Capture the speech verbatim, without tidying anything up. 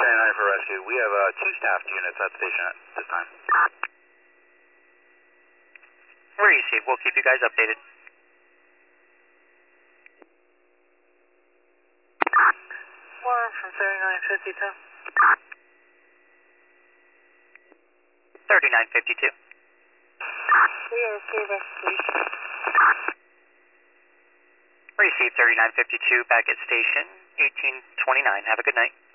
ninety-nine for rescue. We have uh, two staffed units at station at this time. Where you see, we'll keep you guys updated. One from thirty-nine fifty-two. thirty-nine fifty-two. We are okay, rescue. Receive thirty-nine fifty-two back at station eighteen twenty-nine. Have a good night.